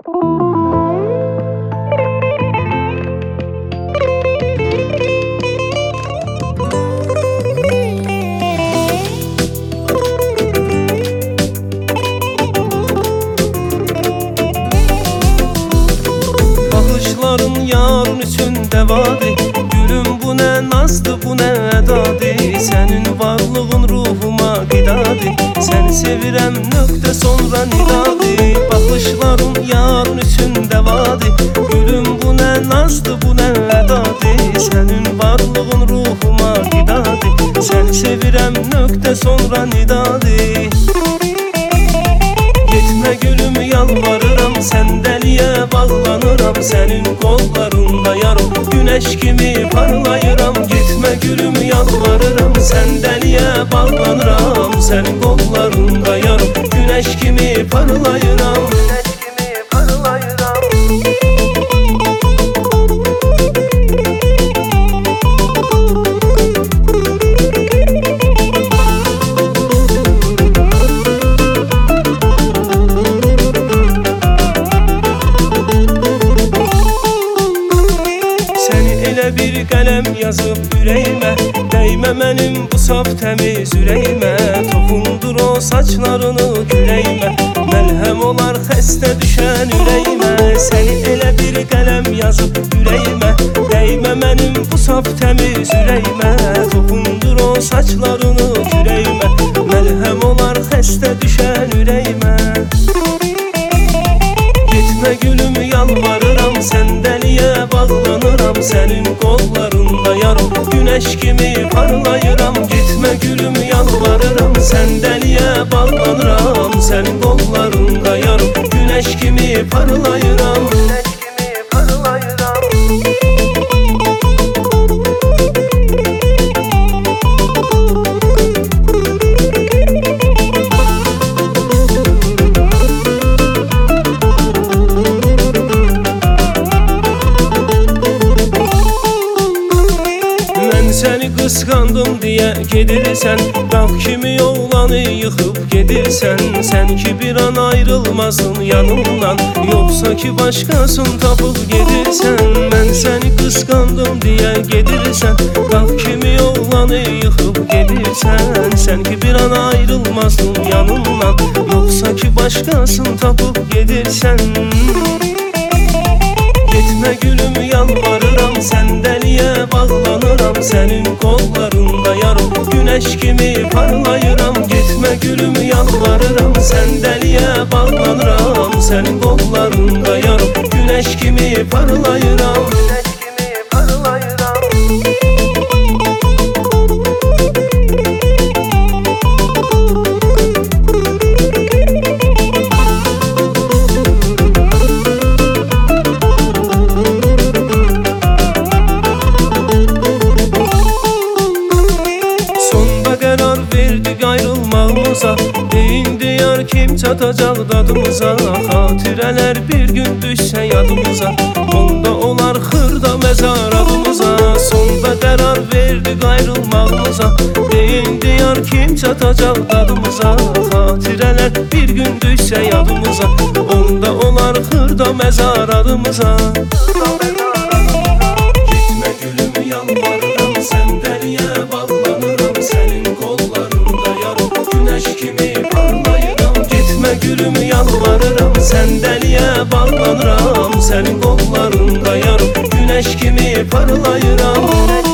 Bakışların yarın üçün devadır. Gülüm bu ne nazdı, bu ne edadır. Senin varlığın ruhuma gidadır. Seni sevirem nöqtə sonra nidadır. Bakışların yarın üçün devadır. Gülüm bu ne nazdı, bu ne edadır. Senin varlığın ruhuma gidadır. Seni sevirem nöqtə sonra nidadır. Gitme gülüm yalvarıram, sen deliye bağlanıram. Senin kollarında yarım güneş gibi parlayıram. Gitme gülüm yalvarıram, sen deliye bağlanıram. Senin kollarında yarım güneş gibi parlayıram. Bir qələm yazıb ürəyimə, dəymə mənim bu saf təmiz ürəyimə. Toxundur o saçlarını küləyimə, məlhəm olar xəstə düşən ürəyimə. Səni elə bir qələm yazıb ürəyimə, dəymə mənim bu saf təmiz ürəyimə. Toxundur o saçlarını küləyimə, məlhəm olar xəstə düşən ürəyimə. Gitme gülüm yalvarıram, sen deliye bağlanıram. Senin kollarında yarım güneş gibi parlayıram. Gitme gülüm yalvarıram, sen deliye bağlanıram. Senin kollarında yarım güneş gibi parlayıram. Seni kıskandım diye gedirsen, dağ kimi oğlanı yıkıp gedirsen. Sen ki bir an ayrılmasın yanımdan, yoksa ki başkasın tapıp gedirsen. Ben seni kıskandım diye gedirsen, dağ kimi oğlanı yıkıp gedirsen. Sen ki bir an ayrılmasın yanımdan, yoksa ki başkasın tapıp gedirsen. Gitme gülüm yalvarıram, sen deliye bağlanıram. Senin kollarında yarım güneş gibi parlayıram. Gitme gülüm yalvarıram, sen deliye bağlanıram. Senin kollarında yarım güneş gibi parlayıram. Deyin diyar kim çatacak dadımıza. Hatirələr bir gün düşsə yadımıza, onda olar xırda məzar adımıza. Sonda qərar verdik ayrılmağımıza. Deyin diyar kim çatacak dadımıza. Hatirələr bir gün düşsə yadımıza, onda olar xırda məzar adımıza. Gitme gülüm yalvarıram, sen deliye bağlanıram. Senin kollarında yarım güneş kimi parlayıram. Gitme gülüm yalvarıram, sen deliye bağlanıram. Senin kollarında yarım güneş kimi parlayıram.